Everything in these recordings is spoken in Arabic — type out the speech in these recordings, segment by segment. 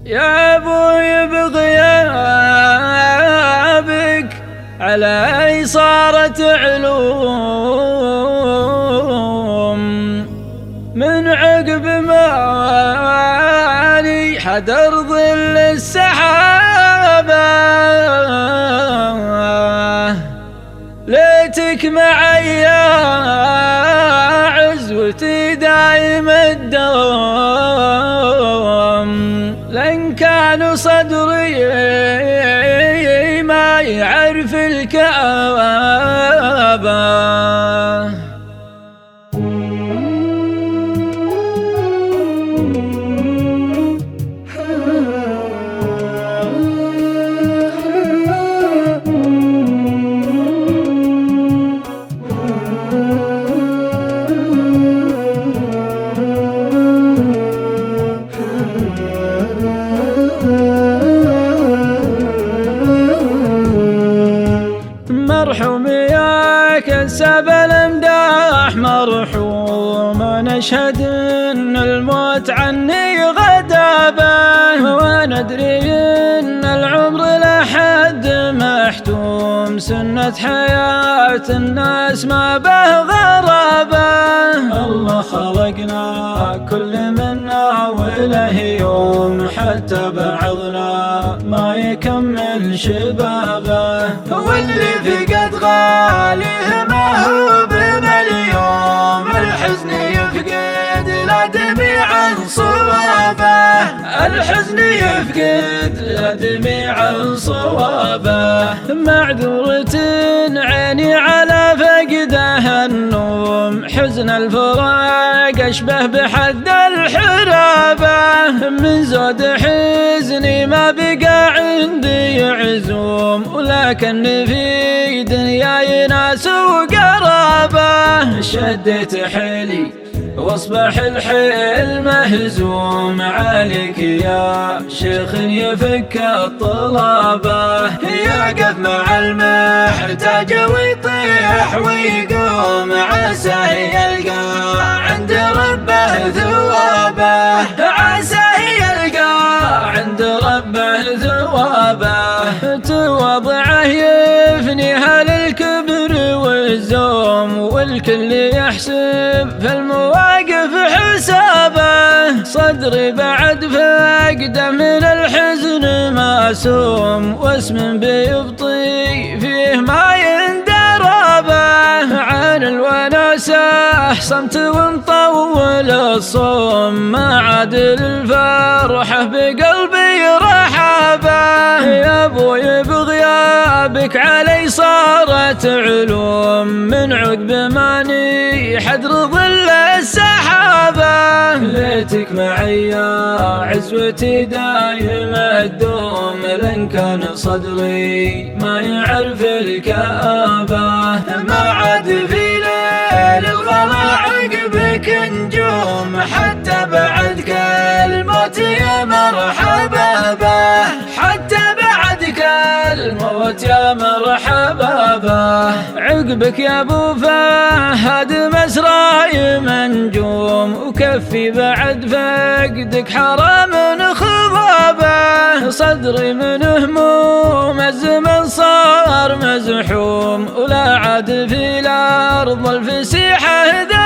يا ابوي بغيابك علي صارت علوم، من عقب مالي حدر ظل السحابة، ليتك معي يا عزوتي دايم الدوم، لن كان صدري ما يعرف الكآبة. مرحوم يا كسب الامداح مرحوم، نشهد ان الموت عني غدابه، وندري ان العمر لحد محتوم، سنة حياة الناس ما به غرابه. الله خلقنا كل منا وله يوم، حتى بعضنا ما يكمل شبابه، واللي فقد غاليه ما هو بمليوم، الحزن يفقد لا دميعا صوابه، الحزن يفقد لا دميعا صوابه. معذورة عيني على فقده النوم، حزن الفراق أشبه بحد الحرابة، من زود حزني ما بقى عندي عزوم، ولكن في دنياي ناس وقرابة، شديت حيلي واصبح الحيل مهزوم، عليك يا شيخ يفك الطلابة، يقف مع المحتاج ويطيح ويقوم، عساه يلقى عند ربه ثوابه، عساه يلقى عند ربه ثوابه. تواضعه يفنيها للكبر والزوم، والكل يحسب في المواقف حسابه، صدري بعد فقده من الحزن معصوم، واسم بيبطي فيه ما يندرابه، عن الوناسة صمت ونطول الصوم، ما عاد الفرحة بقلبي رحابه. يا ابوي بغيابك علي صارت علوم، من عقب ماني حدر ظل السحابة، ليتك معي يا عزوتي دايم الدوم، لن كان صدري ما يعرف الكآبة، ما عاد في ليل الغلا عقبك نجوم، حتى بعدك الموت يا مرحبا به، حتى بعدك الموت يا مرحبا به. عقبك يا ابو فهد مسراي منجوم، وكفي بعد فقدك حرام خضابه، صدري من هموم الزمن صار مزحوم، ولا عاد في الارض الفسيحه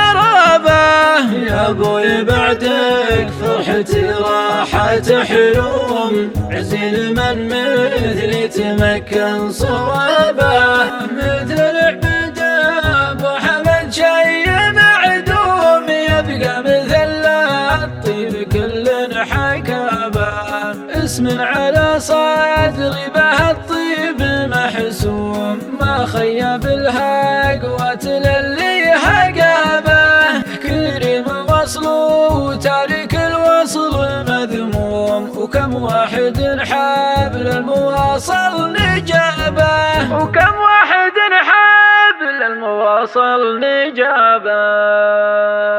ذرابه. يا ابوي بعدك فرحتي راحت حلوم، عزيل من مثلي تمكن صوابه، مثل العبد ابو حمد شي معدوم، يبقى مثل الطيب كل حكابه، اسم على صدري به الطيب محسوم، ما خيب الهقوات للي هقابه، كريم وصله وتارك الوصل مذموم، وكم واحد حبل المواصل نجابه، وكم واحد حبل المواصل نجابه.